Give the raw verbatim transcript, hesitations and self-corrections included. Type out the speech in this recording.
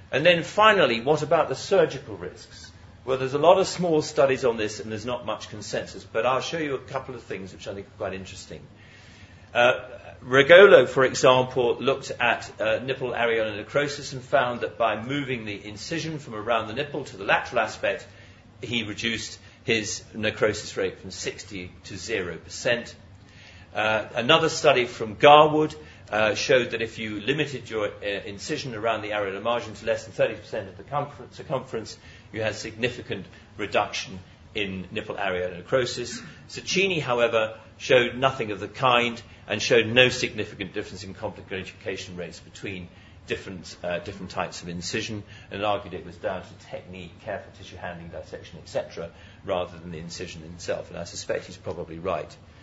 And then finally, what about the surgical risks? Well, there's a lot of small studies on this, and there's not much consensus, but I'll show you a couple of things which I think are quite interesting. Uh, Regolo, for example, looked at uh, nipple areolar necrosis and found that by moving the incision from around the nipple to the lateral aspect, he reduced his necrosis rate from sixty to zero percent. Uh, another study from Garwood uh, showed that if you limited your uh, incision around the areolar margin to less than thirty percent of the circumference, you had significant reduction in nipple areolar necrosis. Cecchini, however, showed nothing of the kind and showed no significant difference in complication rates between different uh, different types of incision, and argued it was down to technique, careful tissue handling, dissection, et cetera, rather than the incision itself. And I suspect he's probably right.